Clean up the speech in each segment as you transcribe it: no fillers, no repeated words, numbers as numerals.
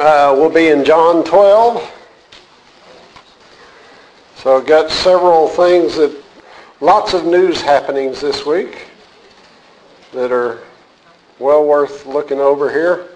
We'll be in John 12. So I've got several things lots of news happenings this week that are well worth looking over here.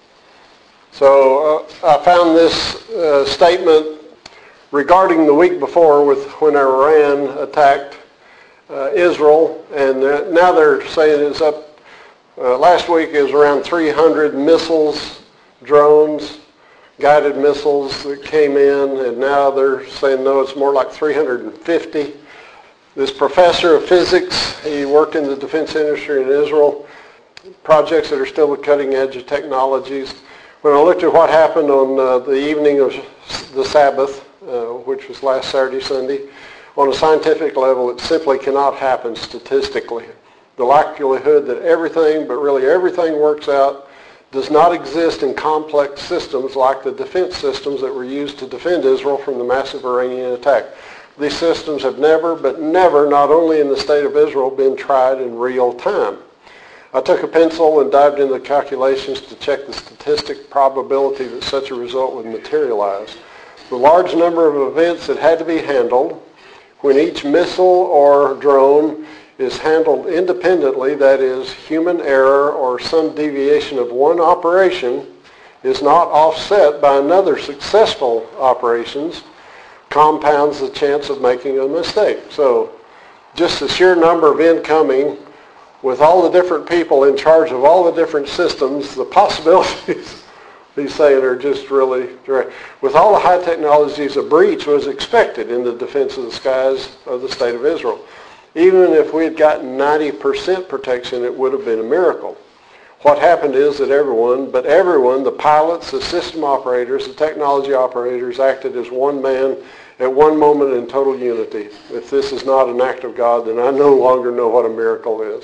So I found this statement regarding the week before when Iran attacked Israel, and now they're saying it's up. Last week it was around 300 missiles, drones, guided missiles that came in, and now they're saying no, it's more like 350. This professor of physics, he worked in the defense industry in Israel, projects that are still the cutting edge of technologies. When I looked at what happened on the evening of the Sabbath, which was last Saturday, Sunday, on a scientific level, it simply cannot happen statistically. The likelihood that everything, but really everything works out, does not exist in complex systems like the defense systems that were used to defend Israel from the massive Iranian attack. These systems have never, not only in the state of Israel, been tried in real time. I took a pencil and dived into the calculations to check the statistic probability that such a result would materialize. The large number of events that had to be handled when each missile or drone is handled independently, that is, human error or some deviation of one operation is not offset by another successful operations, compounds the chance of making a mistake. So just the sheer number of incoming, with all the different people in charge of all the different systems, the possibilities, he's saying, are just really direct. With all the high technologies, a breach was expected in the defense of the skies of the state of Israel. Even if we had gotten 90% protection, it would have been a miracle. What happened is that everyone, the pilots, the system operators, the technology operators, acted as one man at one moment in total unity. If this is not an act of God, then I no longer know what a miracle is.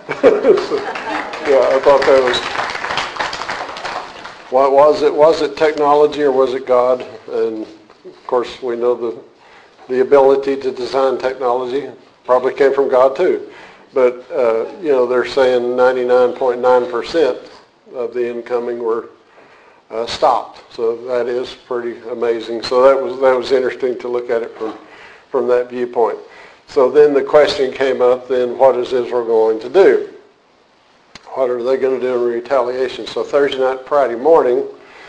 I thought that was... What was it? Was it technology or was it God? And of course, we know the ability to design technology probably came from God too. But, they're saying 99.9% of the incoming were stopped. So that is pretty amazing. So that was interesting to look at it from that viewpoint. So then the question came up, then what is Israel going to do? What are they going to do in retaliation? So Thursday night, Friday morning,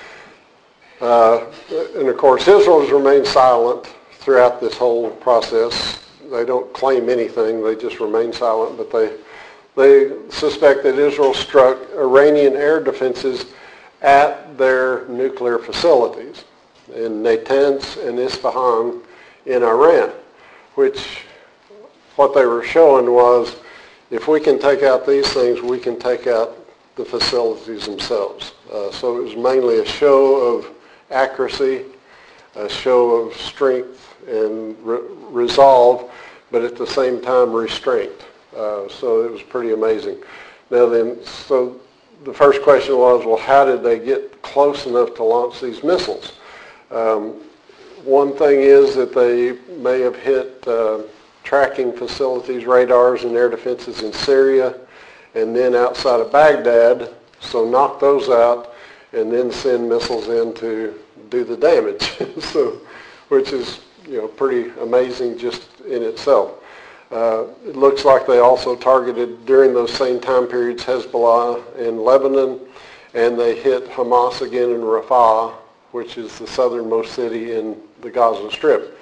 and of course Israel has remained silent throughout this whole process. They don't claim anything, they just remain silent, but they suspect that Israel struck Iranian air defenses at their nuclear facilities in Natanz and Isfahan in Iran, which what they were showing was if we can take out these things, we can take out the facilities themselves. So it was mainly a show of accuracy, a show of strength and resolve, but at the same time restraint. So it was pretty amazing. Now then, so the first question was, well, how did they get close enough to launch these missiles? One thing is that they may have hit tracking facilities, radars, and air defenses in Syria, and then outside of Baghdad, so knock those out, and then send missiles in to do the damage. So, which is pretty amazing just in itself. It looks like they also targeted during those same time periods Hezbollah in Lebanon, and they hit Hamas again in Rafah, which is the southernmost city in the Gaza Strip.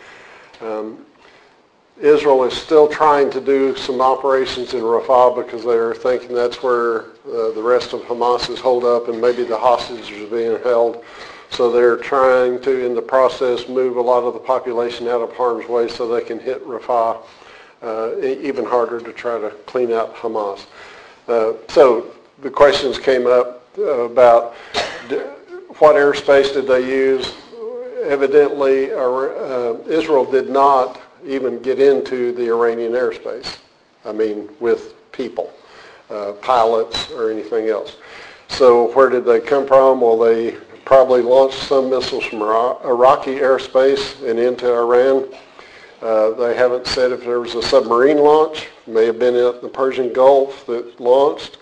Israel is still trying to do some operations in Rafah because they're thinking that's where the rest of Hamas is holed up and maybe the hostages are being held. So they're trying to, in the process, move a lot of the population out of harm's way so they can hit Rafah even harder to try to clean out Hamas. So the questions came up about what airspace did they use. Evidently, Israel did not even get into the Iranian airspace, with people, pilots or anything else. So where did they come from? Well, they probably launched some missiles from Iraqi airspace and into Iran. They haven't said if there was a submarine launch. It may have been at the Persian Gulf that launched.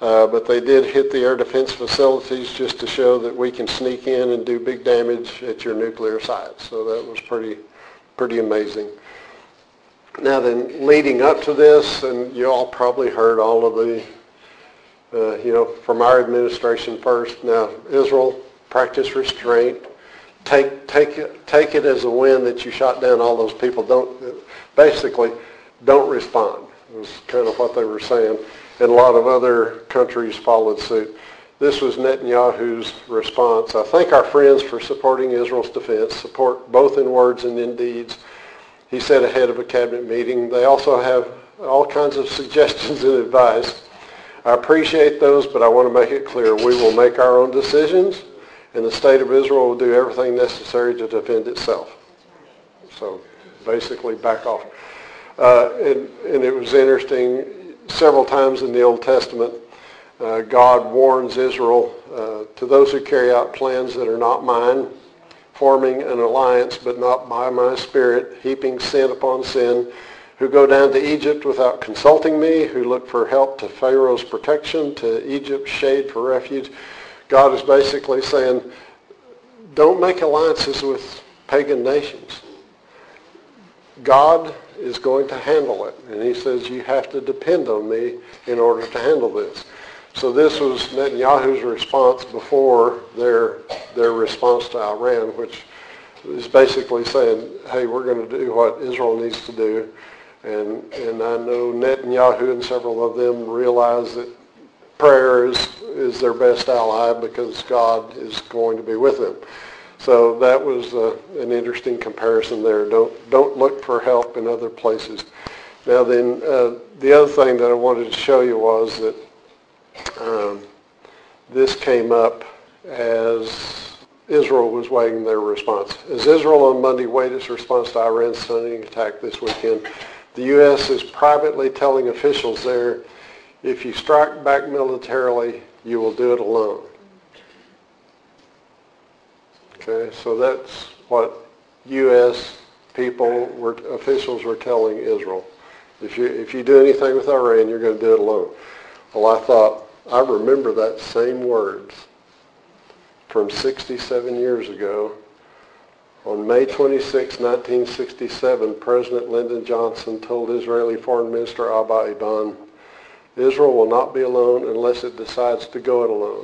but they did hit the air defense facilities just to show that we can sneak in and do big damage at your nuclear sites. So that was pretty amazing. Now then, leading up to this, and you all probably heard all of the, from our administration first. Now, Israel, practice restraint. Take it as a win that you shot down all those people. Don't respond. It was kind of what they were saying. And a lot of other countries followed suit. This was Netanyahu's response. I thank our friends for supporting Israel's defense, support both in words and in deeds. He said ahead of a cabinet meeting. They also have all kinds of suggestions and advice. I appreciate those, but I want to make it clear we will make our own decisions, and the state of Israel will do everything necessary to defend itself. So basically back off. And it was interesting, several times in the Old Testament, God warns Israel, to those who carry out plans that are not mine, forming an alliance but not by my spirit, heaping sin upon sin, who go down to Egypt without consulting me, who look for help to Pharaoh's protection, to Egypt's shade for refuge. God is basically saying, don't make alliances with pagan nations. God is going to handle it. And he says, you have to depend on me in order to handle this. So this was Netanyahu's response before their response to Iran, which is basically saying, hey, we're going to do what Israel needs to do. And I know Netanyahu and several of them realize that prayer is their best ally because God is going to be with them. So that was an interesting comparison there. Don't look for help in other places. Now then, the other thing that I wanted to show you was that this came up as Israel was waiting their response. As Israel on Monday waited its response to Iran's stunning attack this weekend, the U.S. is privately telling officials there, if you strike back militarily, you will do it alone. Okay, so that's what U.S. officials were telling Israel. If you do anything with Iran, you're going to do it alone. Well, I thought, I remember that same words from 67 years ago. On May 26, 1967, President Lyndon Johnson told Israeli Foreign Minister Abba Eban, Israel will not be alone unless it decides to go it alone.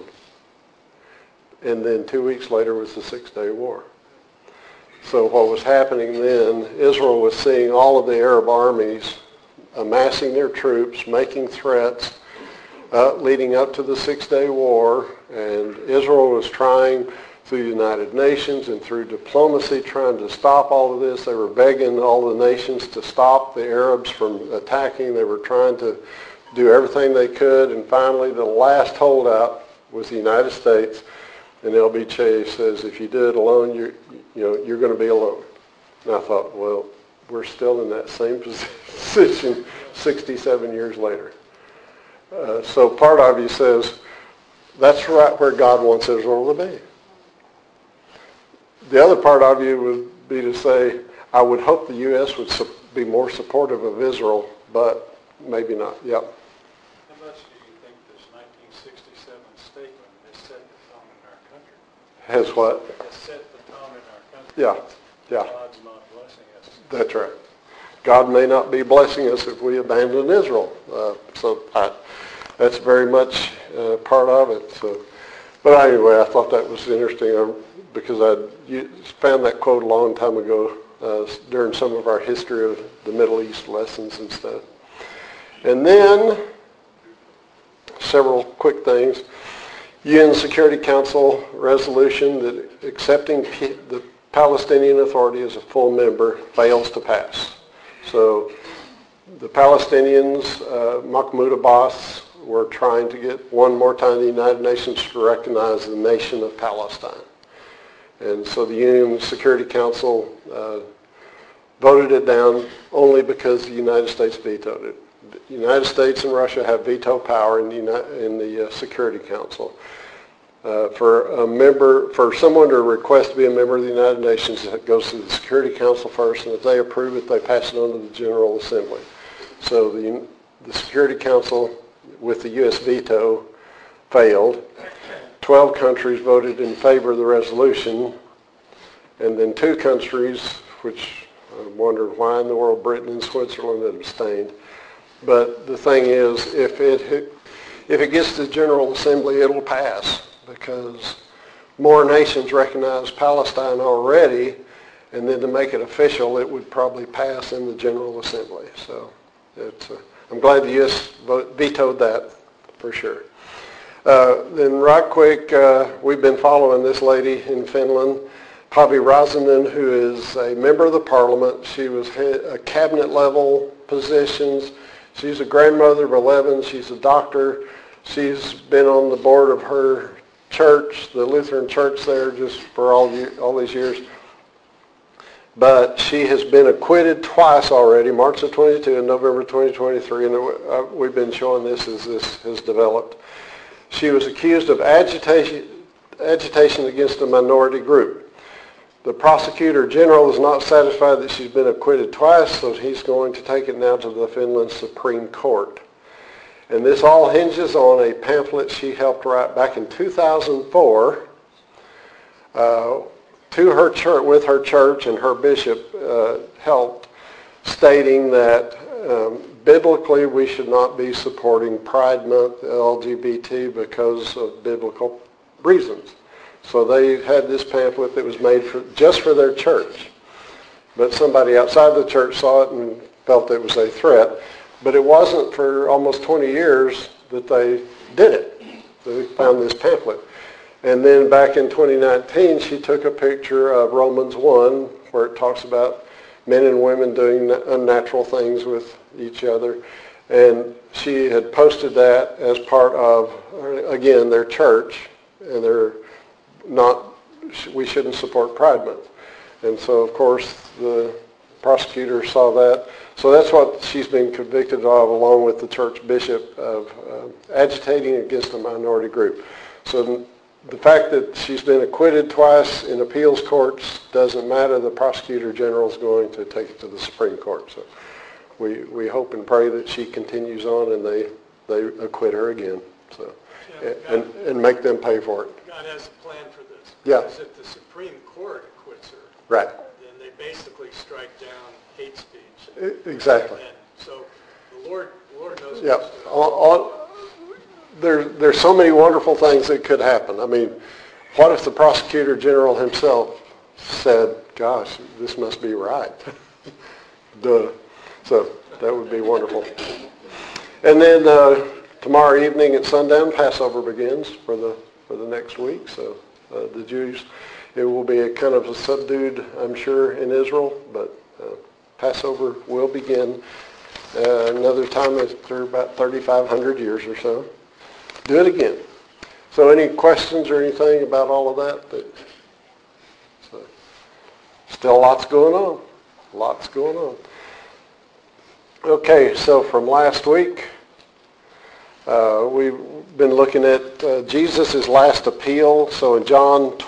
And then 2 weeks later was the Six-Day War. So what was happening then, Israel was seeing all of the Arab armies amassing their troops, making threats, leading up to the Six-Day War, and Israel was trying through the United Nations and through diplomacy trying to stop all of this. They were begging all the nations to stop the Arabs from attacking. They were trying to do everything they could, and finally the last holdout was the United States, and LBJ says, if you do it alone, you're going to be alone. And I thought, well, we're still in that same position 67 years later. So part of you says, that's right where God wants Israel to be. The other part of you would be to say, I would hope the U.S. would be more supportive of Israel, but maybe not. Yep. How much do you think this 1967 statement has set the tone in our country? Has what? Has set the tone in our country. Yeah. God's not blessing us. That's right. God may not be blessing us if we abandon Israel. That's very much part of it. So, but anyway, I thought that was interesting because I found that quote a long time ago during some of our history of the Middle East lessons and stuff. And then, several quick things. UN Security Council resolution that accepting the Palestinian Authority as a full member fails to pass. So the Palestinians, Mahmoud Abbas, were trying to get one more time the United Nations to recognize the nation of Palestine. And so the UN Security Council voted it down only because the United States vetoed it. The United States and Russia have veto power in the Security Council. For someone to request to be a member of the United Nations, it goes to the Security Council first, and if they approve it, they pass it on to the General Assembly. So the Security Council with the U.S. veto, failed. 12 countries voted in favor of the resolution, and then 2 countries, which I wondered why in the world Britain and Switzerland had abstained. But the thing is, if it gets to the General Assembly, it'll pass, because more nations recognize Palestine already, and then to make it official, it would probably pass in the General Assembly. So I'm glad the U.S. vetoed that, for sure. Then right quick, we've been following this lady in Finland, Pavi Räsänen, who is a member of the parliament. She was a cabinet level positions. She's a grandmother of 11. She's a doctor. She's been on the board of her church, the Lutheran church there, just for all these years. But she has been acquitted twice already, March of 22 and November 2023, and we've been showing this as this has developed. She was accused of agitation against a minority group. The prosecutor general is not satisfied that she's been acquitted twice, so he's going to take it now to the Finland Supreme Court. And this all hinges on a pamphlet she helped write back in 2004 to her church, with her church, and her bishop helped, stating that biblically we should not be supporting Pride Month, LGBT, because of biblical reasons. So they had this pamphlet that was made just for their church. But somebody outside the church saw it and felt it was a threat. But it wasn't for almost 20 years that they did it. They found this pamphlet. And then back in 2019, she took a picture of Romans 1, where it talks about men and women doing unnatural things with each other. And she had posted that as part of, again, their church, and we shouldn't support Pride Month. And so, of course, the prosecutor saw that. So that's what she's been convicted of, along with the church bishop, of agitating against a minority group. So the fact that she's been acquitted twice in appeals courts doesn't matter. The prosecutor general is going to take it to the Supreme Court. So we hope and pray that she continues on and they acquit her again. So and make them pay for it. God has a plan for this. Yeah. Because if the Supreme Court acquits her, right, then they basically strike down hate speech. Exactly. And so the Lord knows yeah. what's doing. There's so many wonderful things that could happen. I mean, what if the prosecutor general himself said, gosh, this must be right? Duh. So that would be wonderful. And then tomorrow evening at sundown, Passover begins for the next week. So the Jews, it will be a kind of a subdued, I'm sure, in Israel, but Passover will begin another time after about 3,500 years or so. Do it again. So any questions or anything about all of that? So, still lots going on. Lots going on. Okay, so from last week, we've been looking at Jesus' last appeal. So in John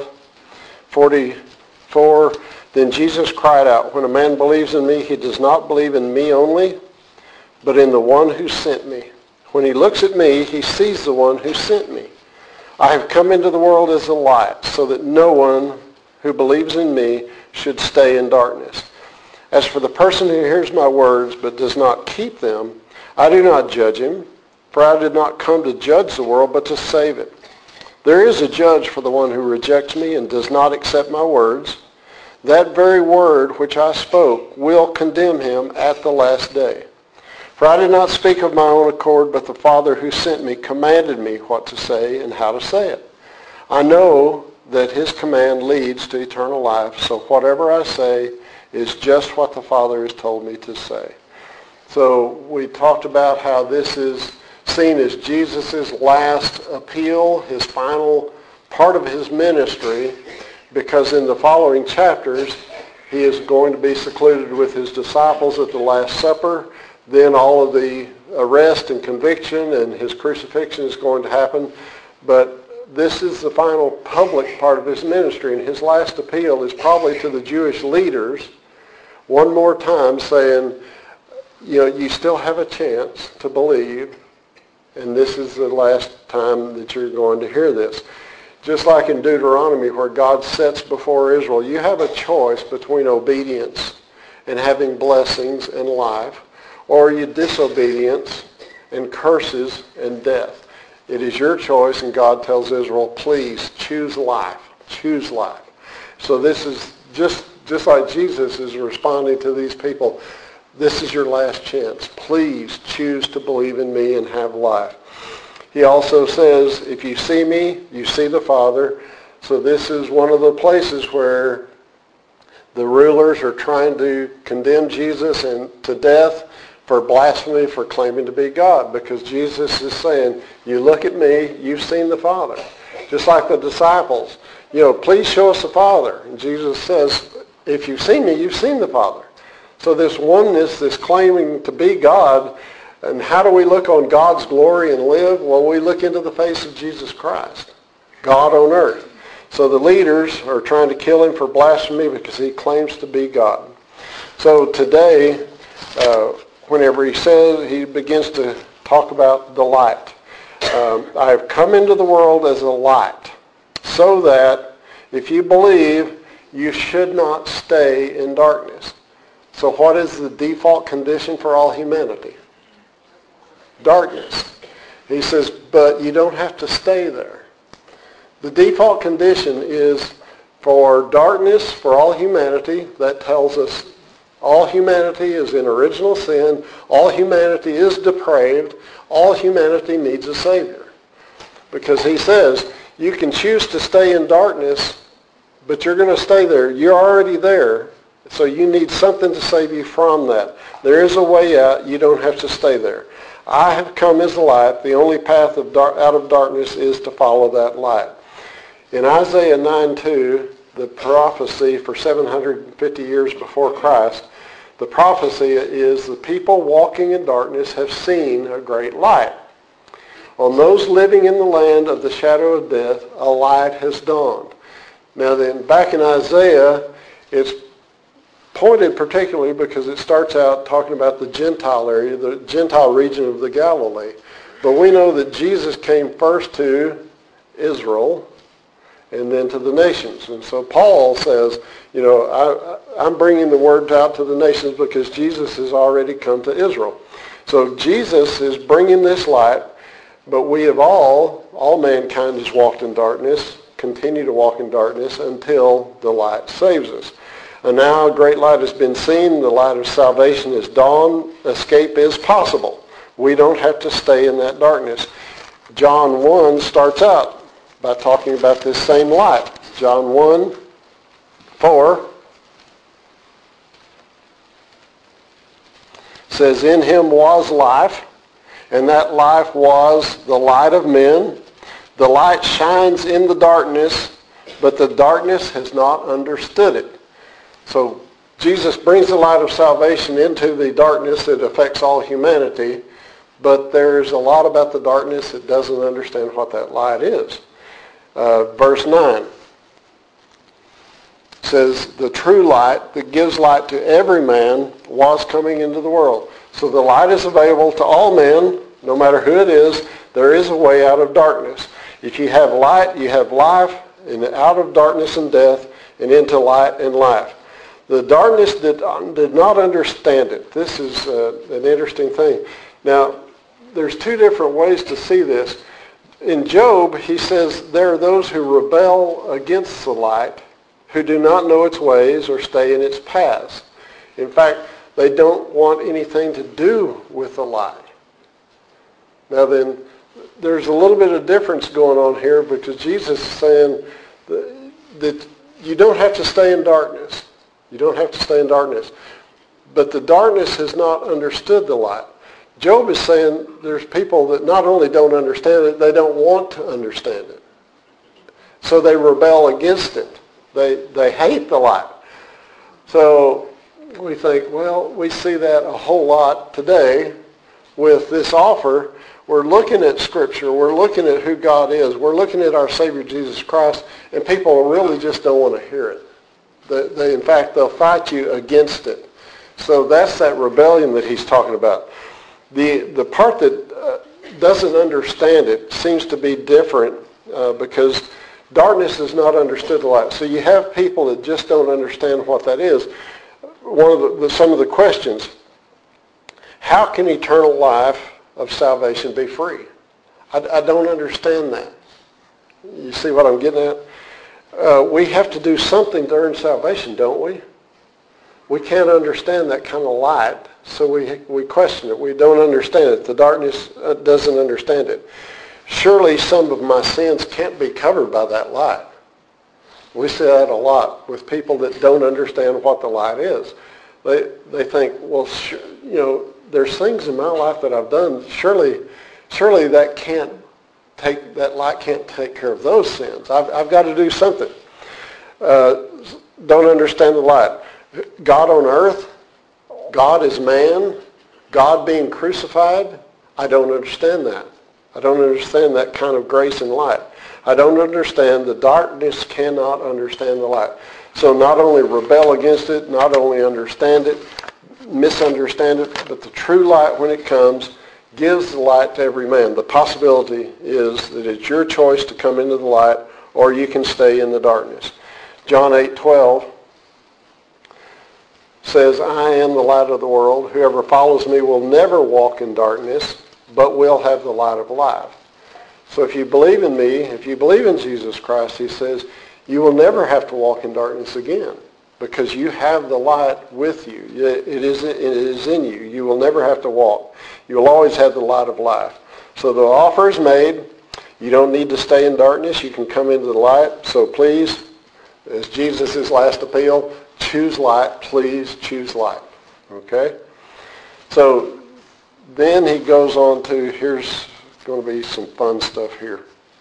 12:44, then Jesus cried out, when a man believes in me, he does not believe in me only, but in the one who sent me. When he looks at me, he sees the one who sent me. I have come into the world as a light, so that no one who believes in me should stay in darkness. As for the person who hears my words but does not keep them, I do not judge him, for I did not come to judge the world, but to save it. There is a judge for the one who rejects me and does not accept my words. That very word which I spoke will condemn him at the last day. For I did not speak of my own accord, but the Father who sent me commanded me what to say and how to say it. I know that his command leads to eternal life, so whatever I say is just what the Father has told me to say. So we talked about how this is seen as Jesus' last appeal, his final part of his ministry, because in the following chapters, he is going to be secluded with his disciples at the Last Supper. Then all of the arrest and conviction and his crucifixion is going to happen. But this is the final public part of his ministry, and his last appeal is probably to the Jewish leaders one more time, saying, you still have a chance to believe And this is the last time that you're going to hear this. Just like in Deuteronomy where God sets before Israel, you have a choice between obedience and having blessings and life, or you disobedience and curses and death. It is your choice, and God tells Israel, please choose life. Choose life. So this is just like Jesus is responding to these people. This is your last chance. Please choose to believe in me and have life. He also says, if you see me, you see the Father. So this is one of the places where the rulers are trying to condemn Jesus to death for blasphemy, for claiming to be God. Because Jesus is saying, you look at me, you've seen the Father. Just like the disciples. Please show us the Father. And Jesus says, if you've seen me, you've seen the Father. So this oneness, this claiming to be God, and how do we look on God's glory and live? Well, we look into the face of Jesus Christ, God on earth. So the leaders are trying to kill him for blasphemy because he claims to be God. So today, whenever he begins to talk about the light. I have come into the world as a light, so that if you believe, you should not stay in darkness. So what is the default condition for all humanity? Darkness. He says, but you don't have to stay there. The default condition is for darkness, for all humanity. That tells us all humanity is in original sin. All humanity is depraved. All humanity needs a Savior. Because he says, you can choose to stay in darkness, but you're going to stay there. You're already there. So you need something to save you from that. There is a way out. You don't have to stay there. I have come as a light. The only path out of darkness is to follow that light. In Isaiah 9:2, the prophecy for 750 years before Christ, the prophecy is the people walking in darkness have seen a great light. On those living in the land of the shadow of death, a light has dawned. Now then, back in Isaiah, it's pointed particularly because it starts out talking about the Gentile area, the Gentile region of the Galilee. But we know that Jesus came first to Israel and then to the nations. And so Paul says, I'm bringing the word out to the nations because Jesus has already come to Israel. So Jesus is bringing this light, but we have all mankind has walked in darkness, continue to walk in darkness until the light saves us. And now a great light has been seen. The light of salvation is dawned. Escape is possible. We don't have to stay in that darkness. John 1 starts out by talking about this same light. John 1:4 says, in him was life, and that life was the light of men. The light shines in the darkness, but the darkness has not understood it. So Jesus brings the light of salvation into the darkness that affects all humanity, but there's a lot about the darkness that doesn't understand what that light is. Verse 9 says, the true light that gives light to every man was coming into the world. So the light is available to all men, no matter who it is. There is a way out of darkness. If you have light, you have life, and out of darkness and death, and into light and life. The darkness did not understand it. This is an interesting thing. Now, there's two different ways to see this. In Job, he says, there are those who rebel against the light, who do not know its ways or stay in its paths. In fact, they don't want anything to do with the light. Now then, there's a little bit of difference going on here because Jesus is saying that you don't have to stay in darkness. You don't have to stay in darkness. But the darkness has not understood the light. Job is saying there's people that not only don't understand it, they don't want to understand it. So they rebel against it. They hate the light. So we think, well, we see that a whole lot today with this offer. We're looking at Scripture. We're looking at who God is. We're looking at our Savior Jesus Christ, and people really just don't want to hear it. In fact, they'll fight you against it. So that's that rebellion that he's talking about. The part that doesn't understand it seems to be different because darkness does not understand the light. So you have people that just don't understand what that is. Some of the questions, how can eternal life of salvation be free? I don't understand that. You see what I'm getting at? We have to do something to earn salvation, don't we? We can't understand that kind of light, so we question it. We don't understand it. The darkness doesn't understand it. Surely some of my sins can't be covered by that light. We see that a lot with people that don't understand what the light is. They think, well, there's things in my life that I've done. Surely that light can't take care of those sins. I've got to do something. Don't understand the light. God on earth, God is man, God being crucified, I don't understand that. I don't understand that kind of grace and light. I don't understand. The darkness cannot understand the light. So not only rebel against it, not only understand it, misunderstand it, but the true light when it comes gives the light to every man. The possibility is that it's your choice to come into the light or you can stay in the darkness. John 8:12 says, I am the light of the world. Whoever follows me will never walk in darkness, but will have the light of life. So if you believe in me, if you believe in Jesus Christ, he says, you will never have to walk in darkness again because you have the light with you. It is in you. You will never have to walk. You will always have the light of life. So the offer is made. You don't need to stay in darkness. You can come into the light. So please, as Jesus' last appeal, choose light. Please choose light. Okay? So then he goes on to, here's going to be some fun stuff here.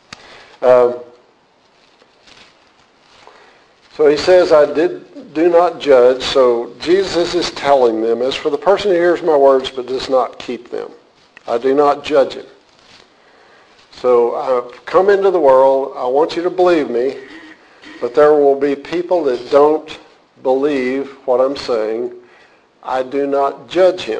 So he says, do not judge. So Jesus is telling them, as for the person who hears my words but does not keep them, I do not judge him. So I've come into the world. I want you to believe me, but there will be people that don't believe what I'm saying. I do not judge him.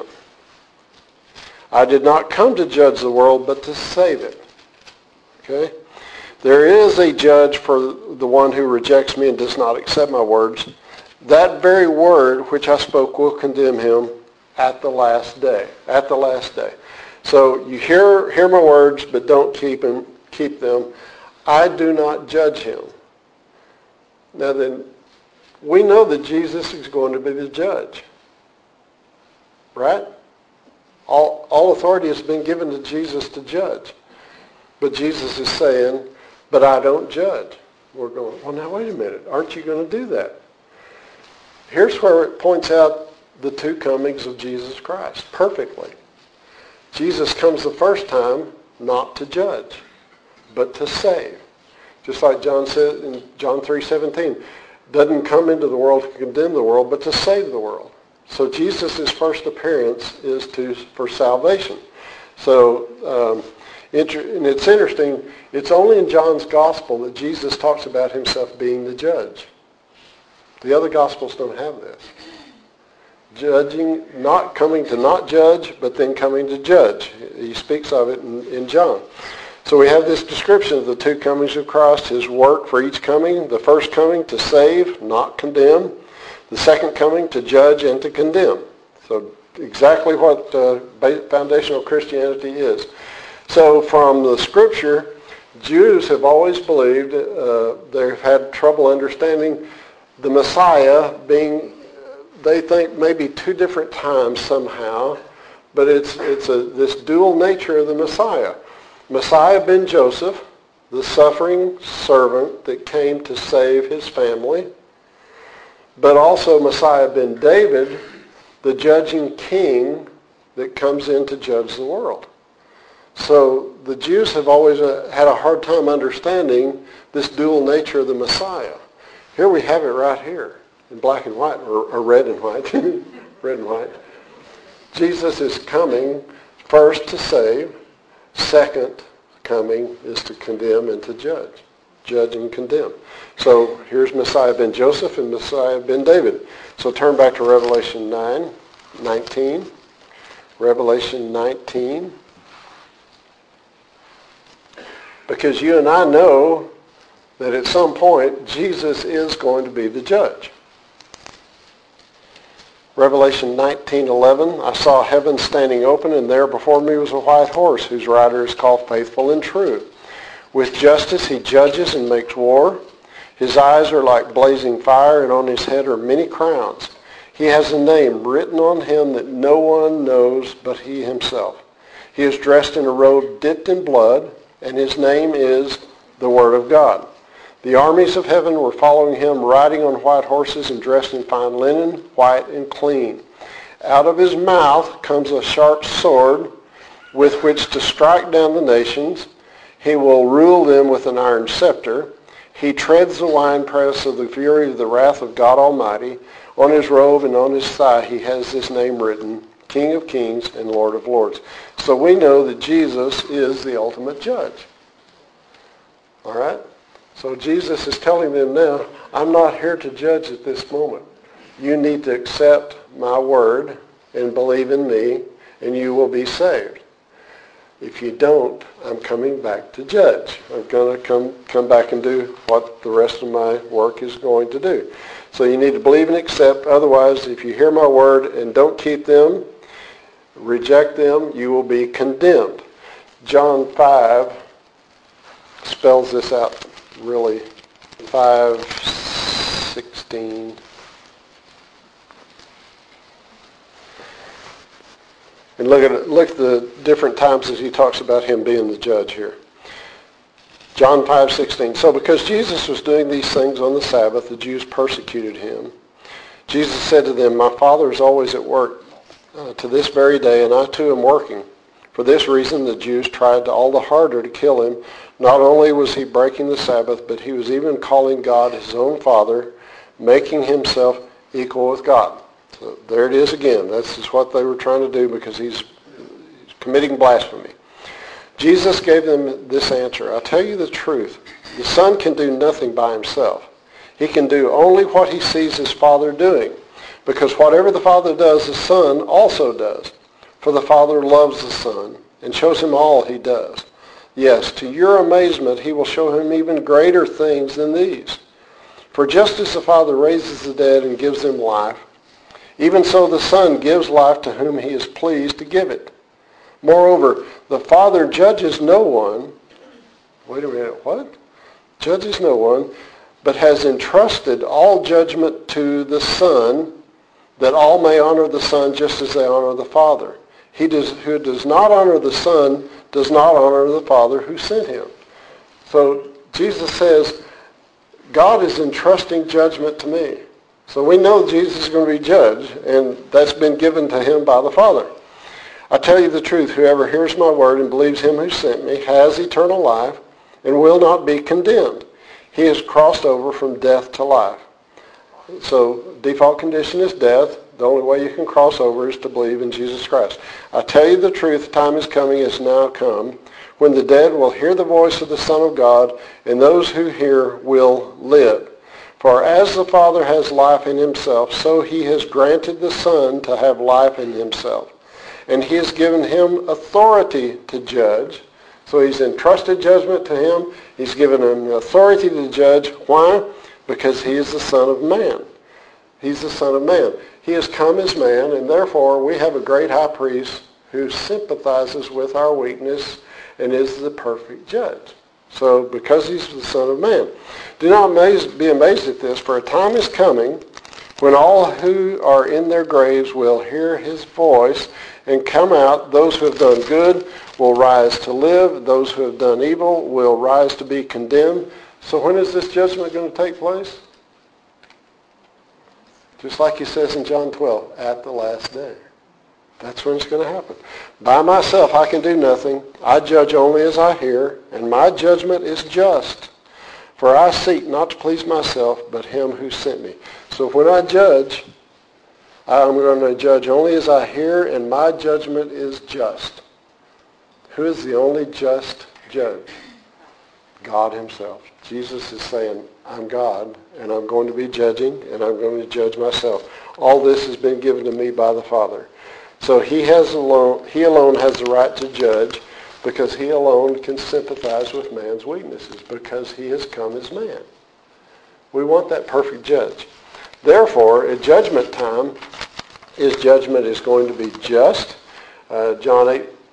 I did not come to judge the world, but to save it. Okay? There is a judge for the one who rejects me and does not accept my words. That very word which I spoke will condemn him at the last day. At the last day. So you hear my words, but don't keep them. I do not judge him. Now then, we know that Jesus is going to be the judge. Right? All authority has been given to Jesus to judge. But Jesus is saying, but I don't judge. We're going, well, now wait a minute. Aren't you going to do that? Here's where it points out the two comings of Jesus Christ perfectly. Jesus comes the first time not to judge, but to save. Just like John said in John 3:17, doesn't come into the world to condemn the world, but to save the world. So Jesus' first appearance is for salvation. So, and it's interesting, it's only in John's gospel that Jesus talks about himself being the judge. The other gospels don't have this. Judging, not coming to not judge, but then coming to judge. He speaks of it in John. So we have this description of the two comings of Christ, his work for each coming. The first coming to save, not condemn. The second coming to judge and to condemn. So exactly what foundational Christianity is. So from the scripture, Jews have always believed, they've had trouble understanding the Messiah being, they think maybe two different times somehow, but it's this dual nature of the Messiah. Messiah ben Joseph, the suffering servant that came to save his family, but also Messiah ben David, the judging king that comes in to judge the world. So the Jews have always had a hard time understanding this dual nature of the Messiah. Here we have it right here in black and white, or red and white. Red and white. Jesus is coming first to save. Second coming is to condemn and to judge. Judge and condemn. So here's Messiah ben Joseph and Messiah ben David. So turn back to Revelation 19. Revelation 19. Because you and I know that at some point Jesus is going to be the judge. Revelation 19:11, I saw heaven standing open, and there before me was a white horse, whose rider is called Faithful and True. With justice he judges and makes war. His eyes are like blazing fire, and on his head are many crowns. He has a name written on him that no one knows but he himself. He is dressed in a robe dipped in blood, and his name is the Word of God. The armies of heaven were following him, riding on white horses and dressed in fine linen, white and clean. Out of his mouth comes a sharp sword with which to strike down the nations. He will rule them with an iron scepter. He treads the winepress of the fury of the wrath of God Almighty. On his robe and on his thigh he has this name written, King of Kings and Lord of Lords. So we know that Jesus is the ultimate judge. All right? So Jesus is telling them now, I'm not here to judge at this moment. You need to accept my word and believe in me, and you will be saved. If you don't, I'm coming back to judge. I'm going to come back and do what the rest of my work is going to do. So you need to believe and accept. Otherwise, if you hear my word and don't keep them, reject them, you will be condemned. John 5 spells this out really. 5:16. And look at the different times as he talks about him being the judge here. John 5:16. So because Jesus was doing these things on the Sabbath, the Jews persecuted him. Jesus said to them, my Father is always at work to this very day, and I too am working. For this reason the Jews tried all the harder to kill him. Not only was he breaking the Sabbath, but he was even calling God his own Father, making himself equal with God. So there it is again. This is what they were trying to do because he's committing blasphemy. Jesus gave them this answer. I tell you the truth. The Son can do nothing by himself. He can do only what he sees his Father doing. Because whatever the Father does, the Son also does. For the Father loves the Son and shows him all he does. Yes, to your amazement, he will show him even greater things than these. For just as the Father raises the dead and gives them life, even so the Son gives life to whom he is pleased to give it. Moreover, the Father judges no one. Wait a minute, what? Judges no one, but has entrusted all judgment to the Son, that all may honor the Son just as they honor the Father. Who does not honor the Son does not honor the Father who sent him. So Jesus says, God is entrusting judgment to me. So we know Jesus is going to be judged, and that's been given to him by the Father. I tell you the truth, whoever hears my word and believes him who sent me has eternal life and will not be condemned. He has crossed over from death to life. So default condition is death. The only way you can cross over is to believe in Jesus Christ. I tell you the truth, the time is coming, has now come, when the dead will hear the voice of the Son of God, and those who hear will live. For as the Father has life in himself, so he has granted the Son to have life in himself. And he has given him authority to judge. So he's entrusted judgment to him. He's given him authority to judge. Why? Because he is the Son of Man. He's the Son of Man. He has come as man, and therefore we have a great high priest who sympathizes with our weakness and is the perfect judge. So because he's the Son of Man. Do not be amazed at this, for a time is coming when all who are in their graves will hear his voice and come out. Those who have done good will rise to live. Those who have done evil will rise to be condemned. So when is this judgment going to take place? Just like he says in John 12, at the last day. That's when it's going to happen. By myself I can do nothing. I judge only as I hear, and my judgment is just. For I seek not to please myself, but him who sent me. So when I judge, I'm going to judge only as I hear, and my judgment is just. Who is the only just judge? God himself. Jesus is saying, I'm God, and I'm going to be judging, and I'm going to judge myself. All this has been given to me by the Father. So he alone has the right to judge. because he alone can sympathize with man's weaknesses, because he has come as man. We want that perfect judge. Therefore, at judgment time, his judgment is going to be just. John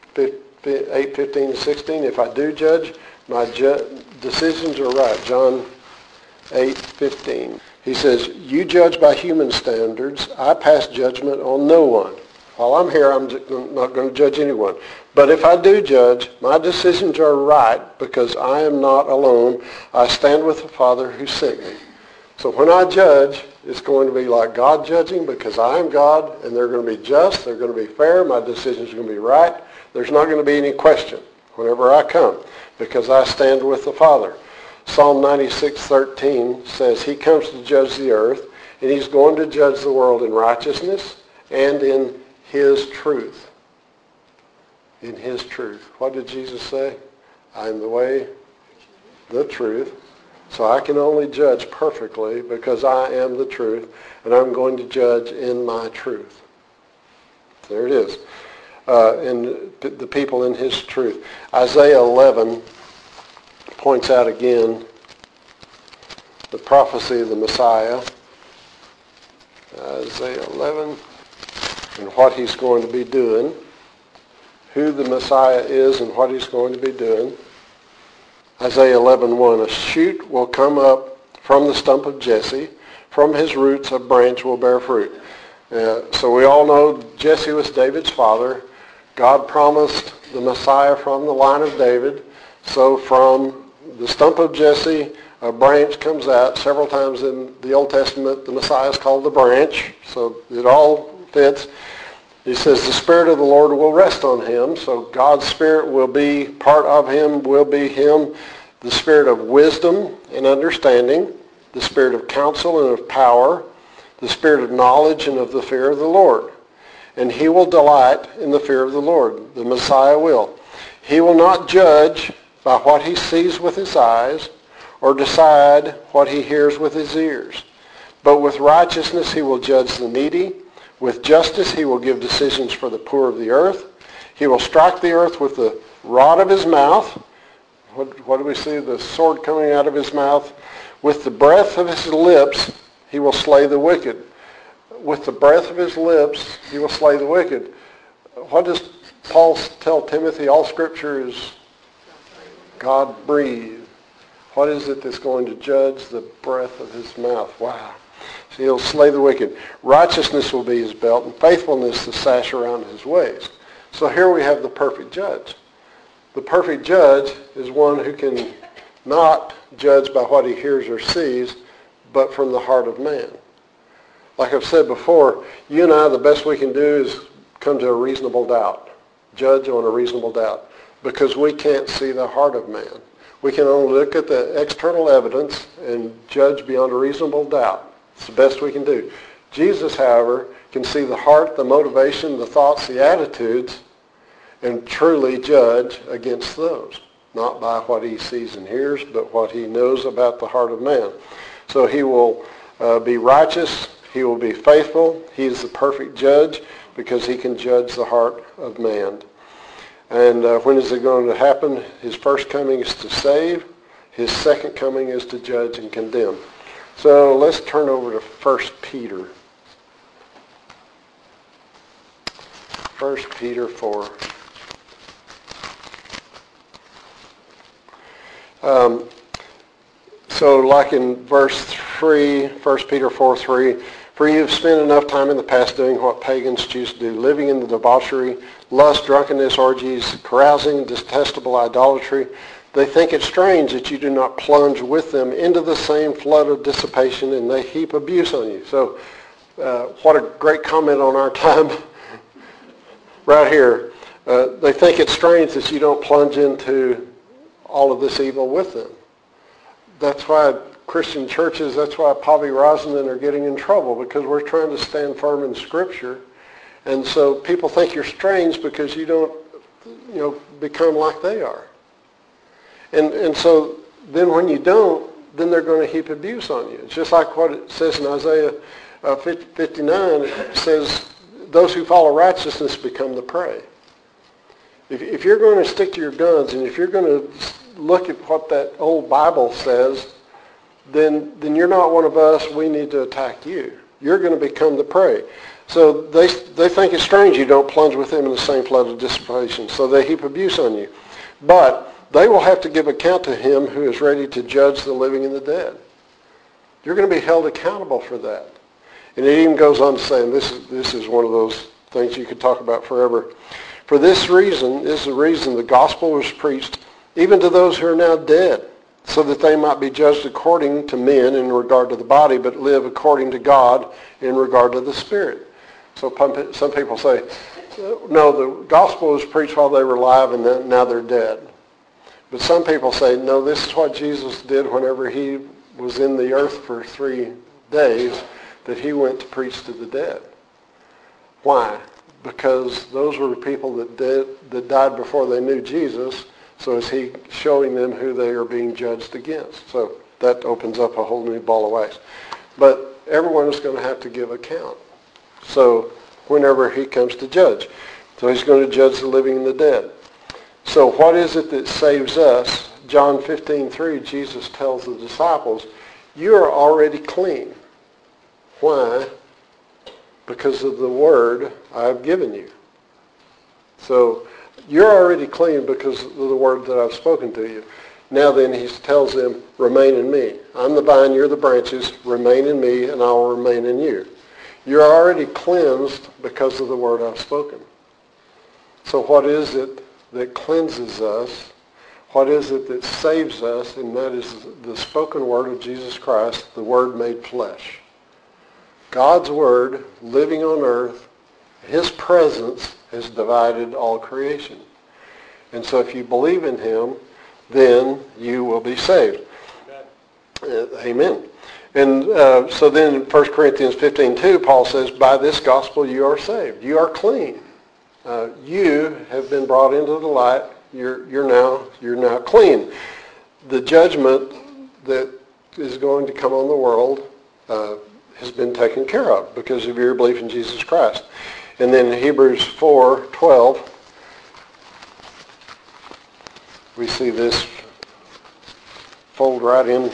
8:15-16, if I do judge, my decisions are right. John 8:15. He says, you judge by human standards. I pass judgment on no one. While I'm here, I'm not going to judge anyone. But if I do judge, my decisions are right because I am not alone. I stand with the Father who sent me. So when I judge, it's going to be like God judging because I am God, and they're going to be just, they're going to be fair, my decisions are going to be right. There's not going to be any question whenever I come because I stand with the Father. Psalm 96:13 says he comes to judge the earth, and he's going to judge the world in righteousness and in his truth. In his truth. What did Jesus say? I am the way, the truth. So I can only judge perfectly because I am the truth, and I'm going to judge in my truth. There it is. And the people in his truth. Isaiah 11 points out again the prophecy of the Messiah. Isaiah 11 and what he's going to be doing, who the Messiah is and what he's going to be doing. Isaiah 11:1, a shoot will come up from the stump of Jesse. From his roots a branch will bear fruit. So we all know Jesse was David's father. God promised the Messiah from the line of David. So from the stump of Jesse, a branch comes out. Several times in the Old Testament, the Messiah is called the branch. So it all fits. He says the Spirit of the Lord will rest on him. So God's Spirit will be part of him, will be him. The Spirit of wisdom and understanding, the Spirit of counsel and of power, the Spirit of knowledge and of the fear of the Lord. And he will delight in the fear of the Lord. The Messiah will. He will not judge by what he sees with his eyes or decide what he hears with his ears. But with righteousness he will judge the needy. With justice he will give decisions for the poor of the earth. He will strike the earth with the rod of his mouth. What do we see? The sword coming out of his mouth. With the breath of his lips he will slay the wicked. With the breath of his lips he will slay the wicked. What does Paul tell Timothy? All Scripture is God-breathed. What is it that's going to judge? The breath of his mouth. Wow. So he'll slay the wicked. Righteousness will be his belt, and faithfulness the sash around his waist. So here we have the perfect judge. The perfect judge is one who can not judge by what he hears or sees, but from the heart of man. Like I've said before, you and I, the best we can do is come to a reasonable doubt. Judge on a reasonable doubt. Because we can't see the heart of man. We can only look at the external evidence and judge beyond a reasonable doubt. It's the best we can do. Jesus, however, can see the heart, the motivation, the thoughts, the attitudes, and truly judge against those. Not by what he sees and hears, but what he knows about the heart of man. So he will be righteous. He will be faithful. He is the perfect judge because he can judge the heart of man. And when is it going to happen? His first coming is to save. His second coming is to judge and condemn. So let's turn over to 1 Peter. 1 Peter 4. So like in verse 3, 1 Peter 4:3, for you have spent enough time in the past doing what pagans choose to do, living in the debauchery, lust, drunkenness, orgies, carousing, detestable idolatry. They think it strange that you do not plunge with them into the same flood of dissipation, and they heap abuse on you. So what a great comment on our time right here. They think it's strange that you don't plunge into all of this evil with them. That's why Christian churches, that's why Pavi Rosanen are getting in trouble, because we're trying to stand firm in Scripture. And so people think you're strange because you don't, become like they are. And so then when you don't, then they're going to heap abuse on you. It's just like what it says in Isaiah 59. It says, those who follow righteousness become the prey. If you're going to stick to your guns and if you're going to look at what that old Bible says, then you're not one of us. We need to attack you. You're going to become the prey. So they think it's strange you don't plunge with them in the same flood of dissipation. So they heap abuse on you. But they will have to give account to him who is ready to judge the living and the dead. You're going to be held accountable for that. And it even goes on to say, and this is one of those things you could talk about forever. For this reason is the reason the gospel was preached even to those who are now dead, so that they might be judged according to men in regard to the body, but live according to God in regard to the Spirit. So some people say, no, the gospel was preached while they were alive and now they're dead. But some people say, no, this is what Jesus did whenever he was in the earth for 3 days, that he went to preach to the dead. Why? Because those were people that died before they knew Jesus. So is he showing them who they are being judged against? So that opens up a whole new ball of wax. But everyone is going to have to give account. So whenever he comes to judge. So he's going to judge the living and the dead. So what is it that saves us? John 15:3, Jesus tells the disciples, you are already clean. Why? Because of the word I've given you. So you're already clean because of the word that I've spoken to you. Now then, he tells them, remain in me. I'm the vine, you're the branches. Remain in me, and I will remain in you. You're already cleansed because of the word I've spoken. So what is it that cleanses us? What is it that saves us? And that is the spoken word of Jesus Christ, the word made flesh. God's word living on earth, his presence has divided all creation. And so if you believe in him, then you will be saved. Amen. And so then in 1 Corinthians 15:2, Paul says, by this gospel you are saved. You are clean. You have been brought into the light. You're now clean. The judgment that is going to come on the world has been taken care of because of your belief in Jesus Christ. And then in Hebrews 4:12, we see this fold right in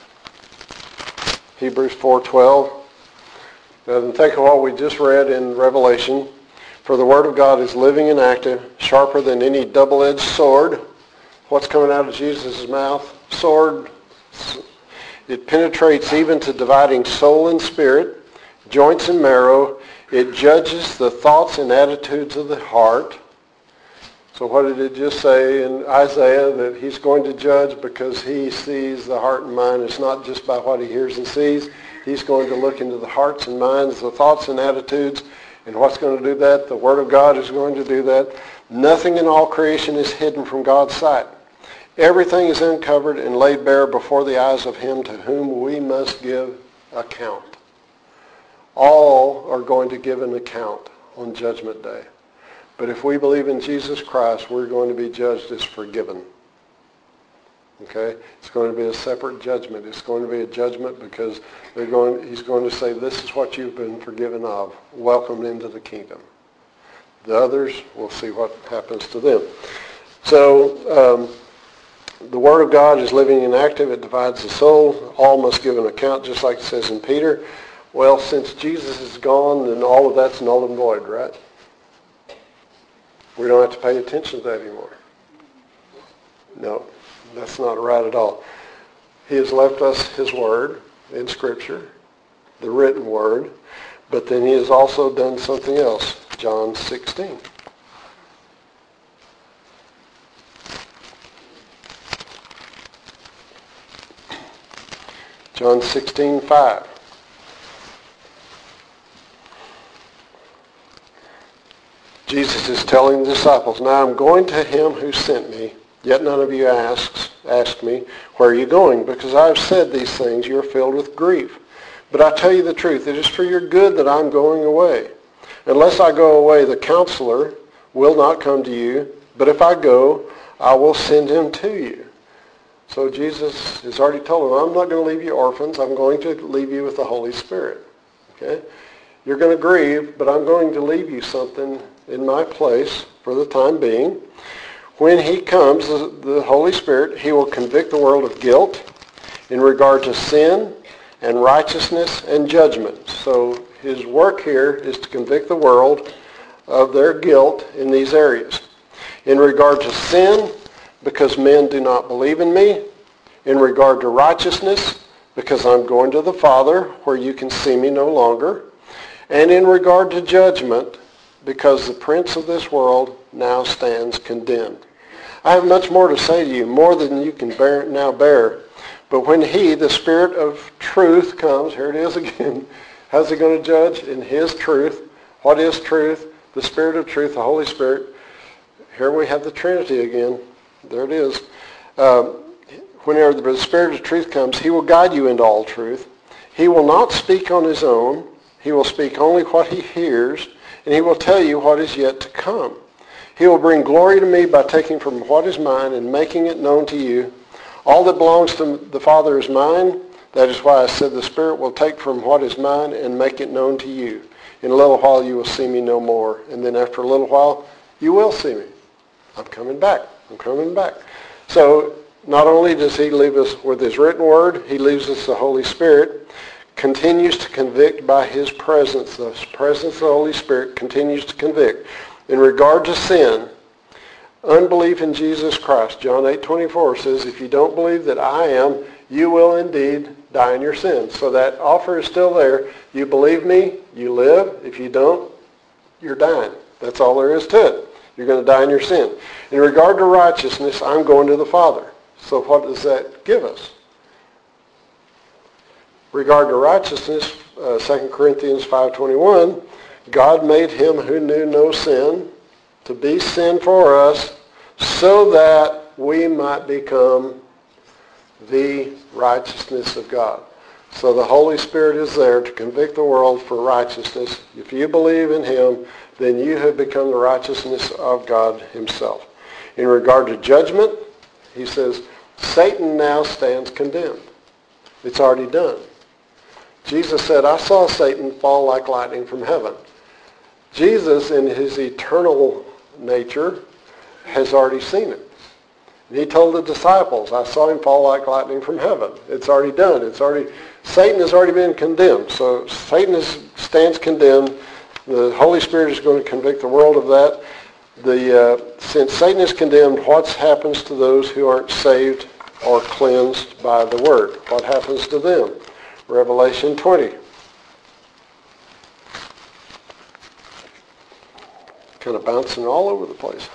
Hebrews 4:12. Now then think of what we just read in Revelation. For the word of God is living and active, sharper than any double-edged sword. What's coming out of Jesus' mouth? Sword. It penetrates even to dividing soul and spirit, joints and marrow. It judges the thoughts and attitudes of the heart. So what did it just say in Isaiah? That he's going to judge because he sees the heart and mind. It's not just by what he hears and sees. He's going to look into the hearts and minds, the thoughts and attitudes. And what's going to do that? The Word of God is going to do that. Nothing in all creation is hidden from God's sight. Everything is uncovered and laid bare before the eyes of him to whom we must give account. All are going to give an account on Judgment Day. But if we believe in Jesus Christ, we're going to be judged as forgiven. Okay? It's going to be a separate judgment. It's going to be a judgment because he's going to say, this is what you've been forgiven of. Welcome into the kingdom. The others, we'll see what happens to them. So, the Word of God is living and active. It divides the soul. All must give an account, just like it says in Peter. Well, since Jesus is gone, then all of that's null and void, right? We don't have to pay attention to that anymore. No, that's not right at all. He has left us his word in Scripture, the written word, but then he has also done something else. John 16. John 16:5. Jesus is telling the disciples, now I'm going to him who sent me, yet none of you ask me, where are you going? Because I have said these things, you are filled with grief. But I tell you the truth, it is for your good that I'm going away. Unless I go away, the counselor will not come to you, but if I go, I will send him to you. So Jesus has already told them, I'm not going to leave you orphans. I'm going to leave you with the Holy Spirit. Okay? You're going to grieve, but I'm going to leave you something in my place for the time being. When he comes, the Holy Spirit, he will convict the world of guilt in regard to sin and righteousness and judgment. So his work here is to convict the world of their guilt in these areas. In regard to sin, because men do not believe in me. In regard to righteousness, because I'm going to the Father where you can see me no longer. And in regard to judgment, because the prince of this world now stands condemned. I have much more to say to you, more than you can now bear. But when he, the Spirit of truth, comes, here it is again, how's he going to judge? In his truth. What is truth? The Spirit of truth, the Holy Spirit. Here we have the Trinity again. There it is. Whenever the Spirit of truth comes, he will guide you into all truth. He will not speak on his own. He will speak only what he hears, and he will tell you what is yet to come. He will bring glory to me by taking from what is mine and making it known to you. All that belongs to the Father is mine. That is why I said the Spirit will take from what is mine and make it known to you. In a little while you will see me no more. And then after a little while, you will see me. I'm coming back. I'm coming back. So not only does he leave us with his written word, he leaves us the Holy Spirit, continues to convict by his presence. The presence of the Holy Spirit continues to convict. In regard to sin, unbelief in Jesus Christ, John 8:24 says, if you don't believe that I am, you will indeed die in your sins. So that offer is still there. You believe me, you live. If you don't, you're dying. That's all there is to it. You're going to die in your sin. In regard to righteousness, I'm going to the Father. So what does that give us? Regard to righteousness, 2 Corinthians 5:21, God made him who knew no sin to be sin for us so that we might become the righteousness of God. So the Holy Spirit is there to convict the world for righteousness. If you believe in him, then you have become the righteousness of God himself. In regard to judgment, he says, Satan now stands condemned. It's already done. Jesus said, I saw Satan fall like lightning from heaven. Jesus, in his eternal nature, has already seen it. And he told the disciples, I saw him fall like lightning from heaven. It's already done. Satan has already been condemned. So Satan stands condemned. The Holy Spirit is going to convict the world of that. Since Satan is condemned, what happens to those who aren't saved or cleansed by the Word? What happens to them? Revelation 20. Kind of bouncing all over the place.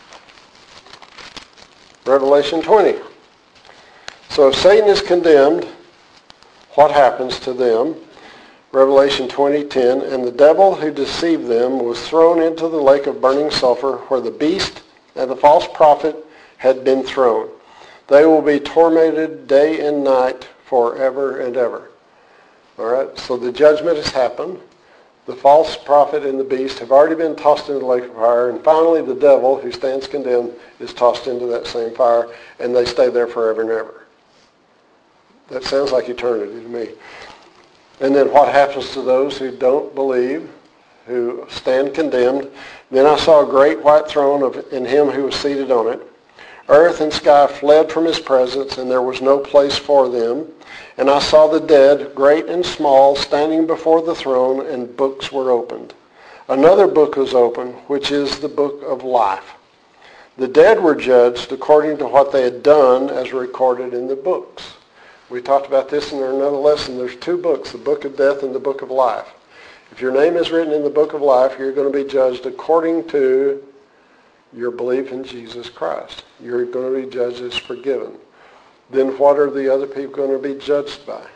Revelation 20. So if Satan is condemned, what happens to them? Revelation 20:10, and the devil who deceived them was thrown into the lake of burning sulfur where the beast and the false prophet had been thrown. They will be tormented day and night forever and ever. All right, so the judgment has happened. The false prophet and the beast have already been tossed into the lake of fire, and finally the devil, who stands condemned, is tossed into that same fire, and they stay there forever and ever. That sounds like eternity to me. And then what happens to those who don't believe, who stand condemned? Then I saw a great white throne and him who was seated on it. Earth and sky fled from his presence, and there was no place for them. And I saw the dead, great and small, standing before the throne, and books were opened. Another book was opened, which is the book of life. The dead were judged according to what they had done as recorded in the books. We talked about this in another lesson. There's two books, the book of death and the book of life. If your name is written in the book of life, you're going to be judged according to your belief in Jesus Christ. You're going to be judged as forgiven. Then what are the other people going to be judged by?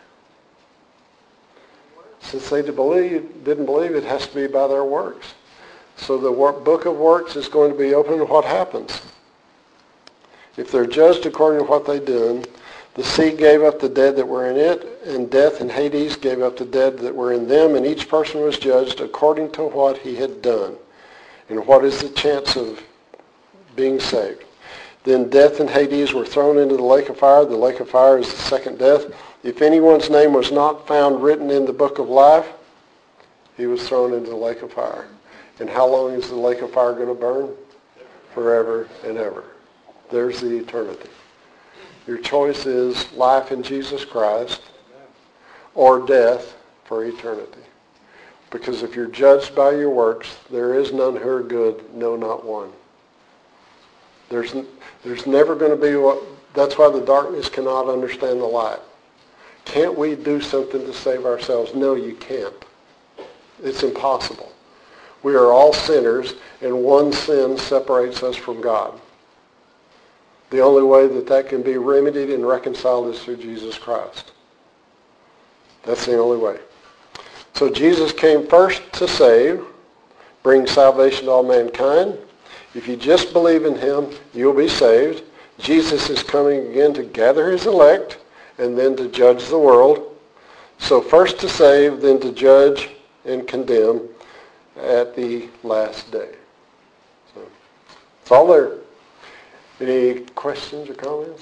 Since they didn't believe, it has to be by their works. So the book of works is going to be open, and what happens? If they're judged according to what they've done, the sea gave up the dead that were in it, and death and Hades gave up the dead that were in them, and each person was judged according to what he had done. And what is the chance of being saved? Then death and Hades were thrown into the lake of fire. The lake of fire is the second death. If anyone's name was not found written in the book of life, he was thrown into the lake of fire. And how long is the lake of fire going to burn? Forever and ever. There's the eternity. Your choice is life in Jesus Christ or death for eternity. Because if you're judged by your works, there is none who are good, no, not one. There's never going to be that's why the darkness cannot understand the light. Can't we do something to save ourselves? No, you can't. It's impossible. We are all sinners, and one sin separates us from God. The only way that can be remedied and reconciled is through Jesus Christ. That's the only way. So Jesus came first to save, bring salvation to all mankind. If you just believe in him, you'll be saved. Jesus is coming again to gather his elect and then to judge the world. So first to save, then to judge and condemn at the last day. So it's all there. Any questions or comments?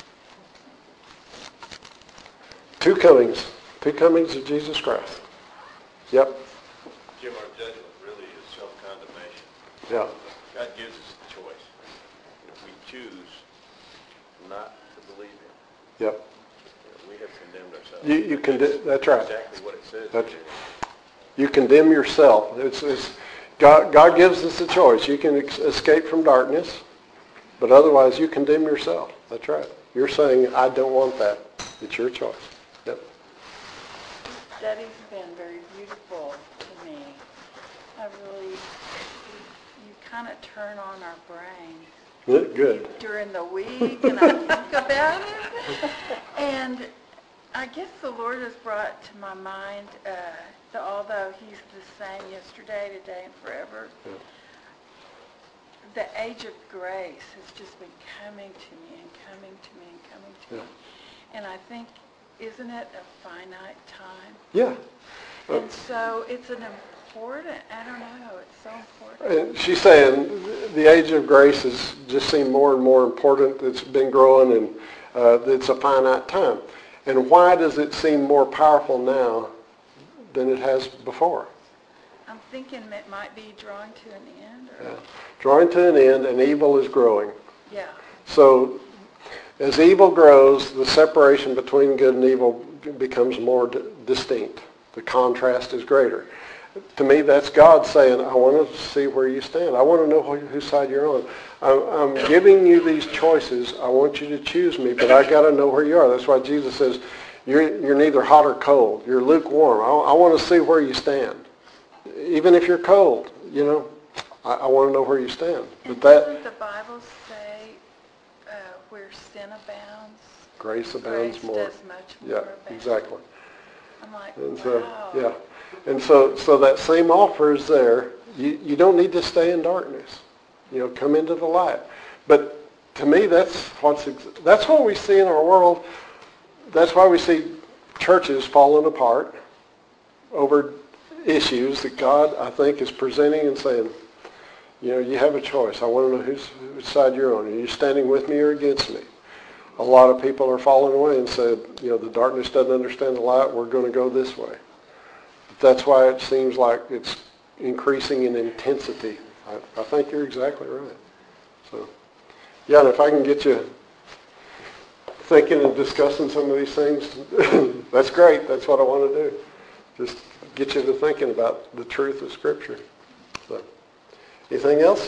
Two comings of Jesus Christ. Yep. Jim, our judgment really is self-condemnation. Yeah. God gives us the choice. If we choose not to believe him, Yep. we have condemned ourselves. That's right. Exactly what it says. You condemn yourself. God gives us a choice. You can escape from darkness, but otherwise you condemn yourself. That's right. You're saying, I don't want that. It's your choice. Yep. Study's been very beautiful to me. You kind of turn on our brain. Good. During the week, and I think about it. And I guess the Lord has brought to my mind that although he's the same yesterday, today, and forever, the age of grace has just been coming to me and coming to me and coming to me. And I think, isn't it a finite time? Yeah. And so it's an important, I don't know, it's so important. And she's saying the age of grace has just seemed more and more important. It's been growing, and it's a finite time. And why does it seem more powerful now than it has before? I'm thinking it might be drawing to an end. Or... Drawing to an end, and evil is growing. Yeah. So as evil grows, the separation between good and evil becomes more distinct. The contrast is greater. To me, that's God saying, I want to see where you stand. I want to know whose side you're on. I'm giving you these choices. I want you to choose me, but I got to know where you are. That's why Jesus says, you're neither hot or cold. You're lukewarm. I want to see where you stand. Even if you're cold, I want to know where you stand. And doesn't the Bible say where sin abounds, grace abounds more. Grace does much more abound. Exactly. I'm like, And wow. so, and so that same offer is there. You don't need to stay in darkness. Come into the light. But to me, that's what we see in our world. That's why we see churches falling apart over issues that God, I think, is presenting and saying, you have a choice. I want to know whose side you're on. Are you standing with me or against me? A lot of people are falling away and said, the darkness doesn't understand the light. We're going to go this way. That's why it seems like it's increasing in intensity. I think you're exactly right. So, and if I can get you thinking and discussing some of these things, that's great. That's what I want to do. Just get you to thinking about the truth of Scripture. So, anything else?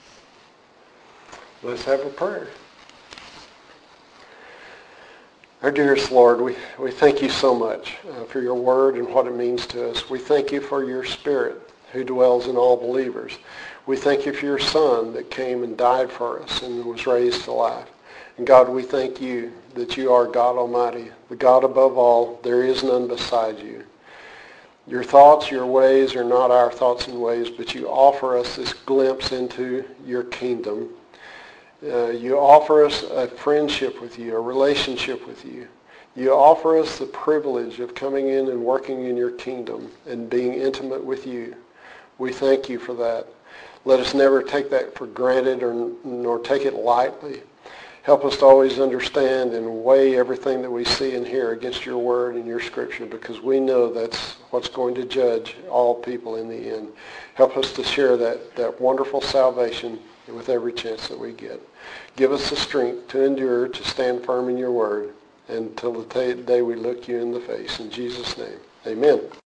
Let's have a prayer. Our dearest Lord, we thank you so much for your word and what it means to us. We thank you for your Spirit who dwells in all believers. We thank you for your Son that came and died for us and was raised to life. And God, we thank you that you are God Almighty, the God above all. There is none beside you. Your thoughts, your ways are not our thoughts and ways, but you offer us this glimpse into your kingdom. You offer us a friendship with you, a relationship with you. You offer us the privilege of coming in and working in your kingdom and being intimate with you. We thank you for that. Let us never take that for granted nor take it lightly. Help us to always understand and weigh everything that we see and hear against your word and your scripture, because we know that's what's going to judge all people in the end. Help us to share that wonderful salvation with every chance that we get. Give us the strength to endure, to stand firm in your word, until the day we look you in the face. In Jesus' name, amen.